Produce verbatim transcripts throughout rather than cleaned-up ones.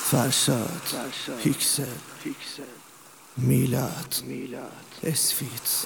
فرشاد هیکسل میلاد اسفیت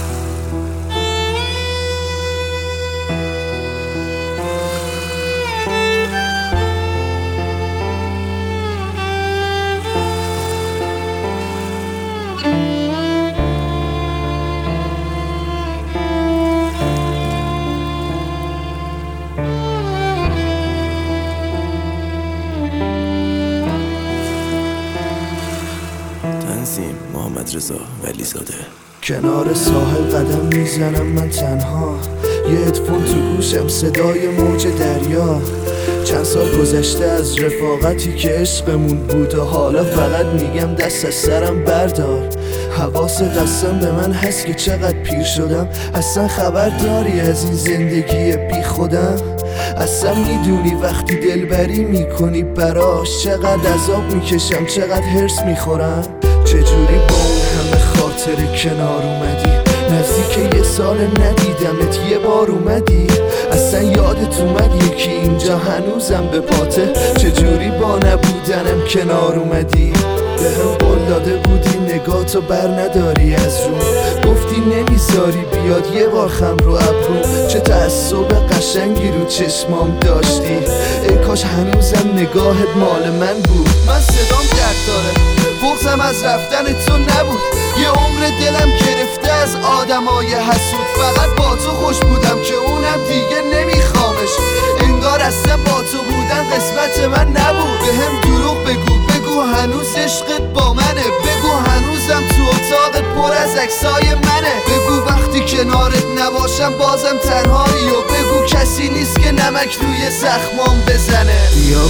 تنظیم محمد رضا ولیزاده. کنار ساحل قدم میزنم من تنها، یه هدفون تو گوشم صدای موج دریا. چند سال گذشته از رفاقتی که عشقمون بود و حالا فقط میگم دست از سرم بردار. حواس قسم به من هست که چقدر پیر شدم، اصلا خبر داری از این زندگی بی خودم؟ اصلا میدونی وقتی دلبری میکنی براش چقدر عذاب میکشم، چقدر هرس میخورم؟ چجوری با اون همه خاطر کنار اومدی؟ نزدیک یه سال ندیدمت، یه بار اومدی؟ اصلا یادت اومد یکی اینجا هنوزم به پاته؟ چجوری با نبودنم کنار اومدی؟ به هم قول داده بودی نگاتو بر نداری از رو، گفتی نمیذاری بیاد یه بار خم رو ابرو. چه تعصب قشنگی رو چشمام داشتی، ای کاش هنوزم نگاهت مال من بود. من صدام درد داره، بغضم از رفتن تو نبود، یه عمر دلم گرفته از آدمای حسود. فقط با تو خوش بودم که اونم دیگه نمیخوامش، انگار اصلا با تو بودن قسمت من نبود. به هم دروغ بگو، بگو هنوز عشقت با منه، بگو هنوزم تو اتاقت پر از عکسای منه، بگو وقتی کنارت نباشم بازم تنهایی، و بگو کسی نیست که نمک روی زخمام بزنه. بیا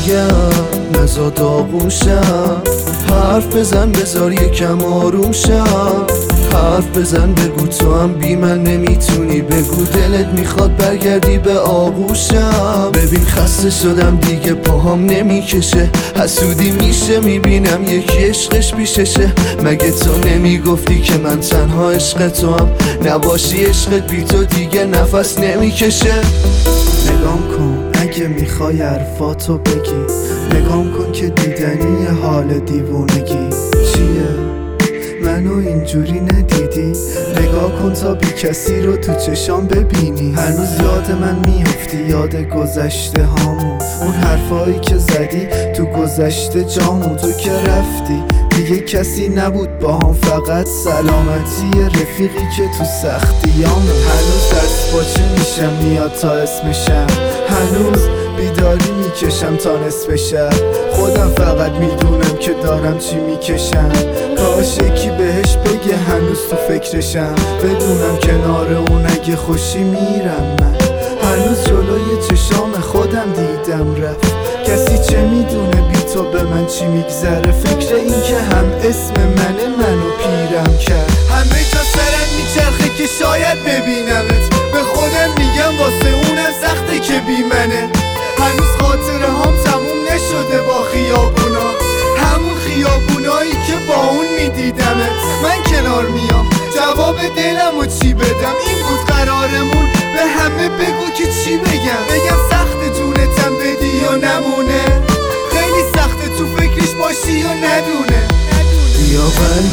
برگرد نزا داغوشم، حرف بزن بذار یکم آروم شم، حرف بزن بگو تو هم بی من نمیتونی، بگو دلت میخواد برگردی به آغوشم. ببین خسته شدم دیگه پاهام نمیکشه، حسودی میشه میبینم یکی عشقش پیششه. مگه تو نمیگفتی که من تنها عشق تو هم، نباشی عشقت بی تو دیگه نفس نمیکشه؟ نگام کن اگه میخوای حرفاتو بگی، نگام کن که دیدنی حال دیوونگی چیه؟ منو اینجوری ندیدی؟ نگاه کن تا بی کسی رو تو چشام ببینی. هنوز یاد من میافتی، یاد گذشته هامون، اون حرفایی که زدی تو گذشته جامون. تو که رفتی دیگه کسی نبود با هم، فقط سلامتی رفیقی که تو سختیامون. هنوز دست باچه میشم میاد تا اسمشم، هنوز بیداری میکشم تا نصف شب. خودم فقط میدونم که دارم چی میکشم، کاش یکی بهش بگه هنوز تو فکرشم. بدونم کنار اون اگه خوشی میرم من، هنوز جلوی چشام خودم دیدم رفت. کسی چه میدونه بی تو به من چی میگذره؟ فکر این که هم اسم منه منو پیرم کرد. همه جا سرم میچرخه که شاید ببینمت، به خودم میگم واسه اونم سخته که بی منه. هنوز خاطره هم تموم نشده با خیابونا، همون خیابونایی که با اون میدیدمت. من کنار میام جواب دلم و چی بدم، این بود قرارمون، به همه بگو که چی بگم. بگم سخت جونتم بدی یا نمونه، خیلی سخته تو فکرش باشی یا ندونه. بیا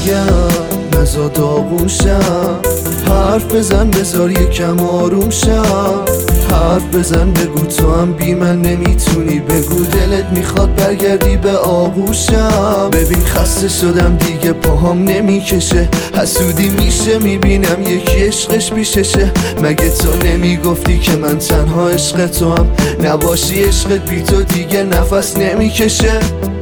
برگرد نزا داغوشم، حرف بزن بذار یکم آروم شم، حرف بزن بگو تو هم بی من نمیتونی، بگو دلت میخواد برگردی به آغوشم. ببین خسته شدم دیگه پاهام نمیکشه، حسودی میشه میبینم یکی عشقش پیششه. مگه تو نمیگفتی که من تنها عشق تو هم، نباشی عشقت بی تو دیگه نفس نمیکشه؟